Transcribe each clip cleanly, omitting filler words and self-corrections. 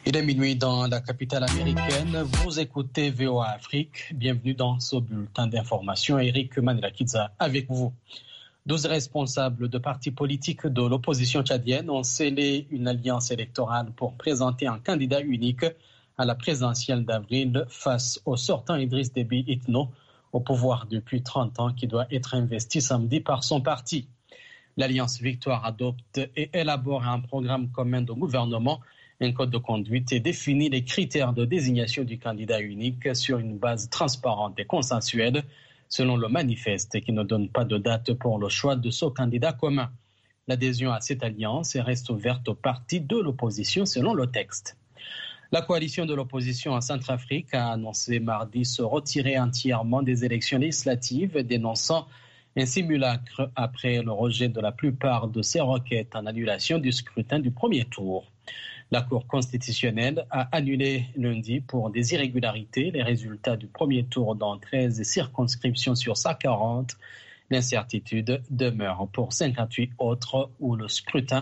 Il est minuit dans la capitale américaine. Vous écoutez VOA Afrique. Bienvenue dans ce bulletin d'information. Eric Manilakidza avec vous. 12 responsables de partis politiques de l'opposition tchadienne ont scellé une alliance électorale pour présenter un candidat unique à la présidentielle d'avril face au sortant Idriss Déby Itno, au pouvoir depuis 30 ans, qui doit être investi samedi par son parti. L'Alliance Victoire adopte et élabore un programme commun de gouvernement, un code de conduite et définit les critères de désignation du candidat unique sur une base transparente et consensuelle, selon le manifeste qui ne donne pas de date pour le choix de ce candidat commun. L'adhésion à cette alliance reste ouverte aux partis de l'opposition selon le texte. La coalition de l'opposition en Centrafrique a annoncé mardi se retirer entièrement des élections législatives, dénonçant un simulacre après le rejet de la plupart de ses requêtes en annulation du scrutin du premier tour. La Cour constitutionnelle a annulé lundi pour des irrégularités les résultats du premier tour dans 13 circonscriptions sur 140. L'incertitude demeure pour 58 autres où le scrutin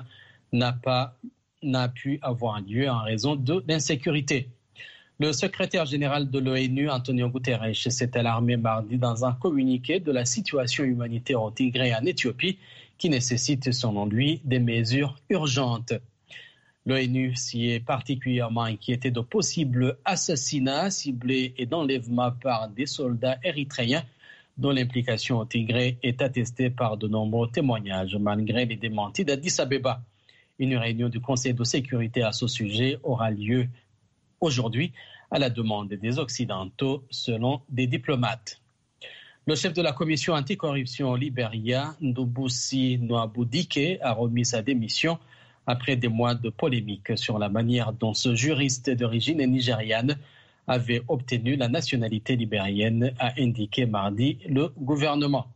n'a pu avoir lieu en raison de l'insécurité. Le secrétaire général de l'ONU, Antonio Guterres, s'est alarmé mardi dans un communiqué de la situation humanitaire au Tigré en Éthiopie qui nécessite, selon lui, des mesures urgentes. L'ONU s'y est particulièrement inquiétée de possibles assassinats ciblés et d'enlèvements par des soldats érythréens dont l'implication au Tigré est attestée par de nombreux témoignages, malgré les démentis d'Addis Abeba. Une réunion du Conseil de sécurité à ce sujet aura lieu aujourd'hui à la demande des Occidentaux, selon des diplomates. Le chef de la commission anticorruption au Libéria, Ndubusi Nwabudike, a remis sa démission après des mois de polémique sur la manière dont ce juriste d'origine nigériane avait obtenu la nationalité libérienne, a indiqué mardi le gouvernement.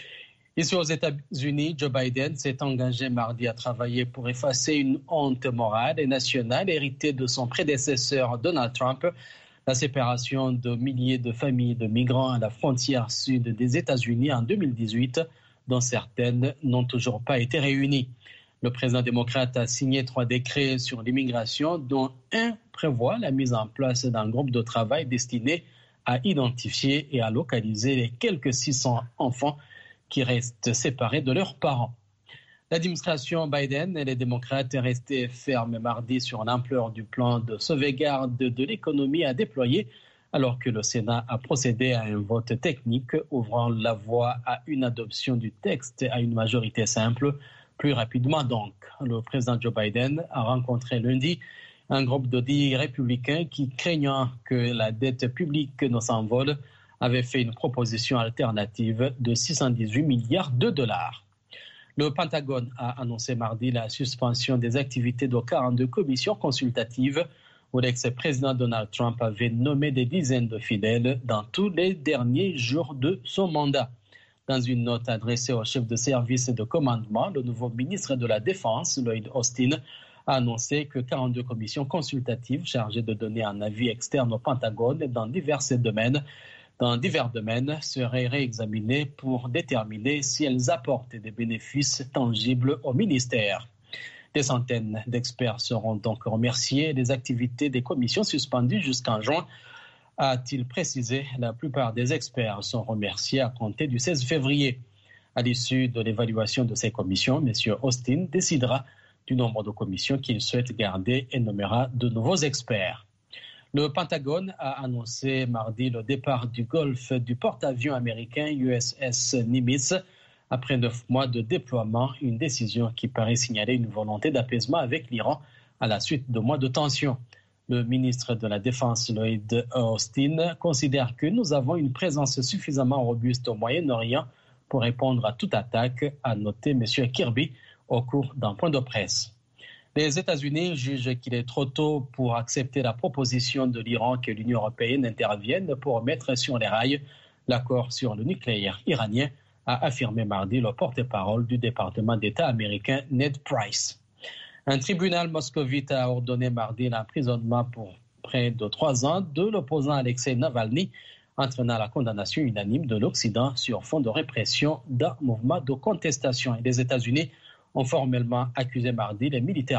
Ici aux États-Unis, Joe Biden s'est engagé mardi à travailler pour effacer une honte morale et nationale héritée de son prédécesseur Donald Trump, la séparation de milliers de familles de migrants à la frontière sud des États-Unis en 2018, dont certaines n'ont toujours pas été réunies. Le président démocrate a signé 3 décrets sur l'immigration, dont un prévoit la mise en place d'un groupe de travail destiné à identifier et à localiser les quelques 600 enfants qui restent séparés de leurs parents. L'administration Biden et les démocrates est restée ferme mardi sur l'ampleur du plan de sauvegarde de l'économie à déployer, alors que le Sénat a procédé à un vote technique ouvrant la voie à une adoption du texte à une majorité simple. Plus rapidement donc, le président Joe Biden a rencontré lundi un groupe de 10 républicains qui, craignant que la dette publique ne s'envole, avait fait une proposition alternative de 618 milliards de dollars. Le Pentagone a annoncé mardi la suspension des activités de 42 commissions consultatives où l'ex-président Donald Trump avait nommé des dizaines de fidèles dans tous les derniers jours de son mandat. Dans une note adressée au chef de service de commandement, le nouveau ministre de la Défense, Lloyd Austin, a annoncé que 42 commissions consultatives chargées de donner un avis externe au Pentagone dans divers domaines seraient réexaminées pour déterminer si elles apportent des bénéfices tangibles au ministère. Des centaines d'experts seront donc remerciés. Les activités des commissions suspendues jusqu'en juin, a-t-il précisé. La plupart des experts sont remerciés à compter du 16 février. À l'issue de l'évaluation de ces commissions, M. Austin décidera du nombre de commissions qu'il souhaite garder et nommera de nouveaux experts. Le Pentagone a annoncé mardi le départ du Golfe du porte-avions américain USS Nimitz après 9 mois de déploiement, une décision qui paraît signaler une volonté d'apaisement avec l'Iran à la suite de mois de tensions. Le ministre de la Défense, Lloyd Austin, considère que nous avons une présence suffisamment robuste au Moyen-Orient pour répondre à toute attaque, a noté M. Kirby au cours d'un point de presse. Les États-Unis jugent qu'il est trop tôt pour accepter la proposition de l'Iran que l'Union européenne intervienne pour mettre sur les rails l'accord sur le nucléaire iranien, a affirmé mardi le porte-parole du département d'État américain Ned Price. Un tribunal moscovite a ordonné mardi l'emprisonnement pour près de 3 ans de l'opposant Alexei Navalny, entraînant la condamnation unanime de l'Occident sur fond de répression d'un mouvement de contestation. Et les États-Unis ont formellement accusé mardi les militaires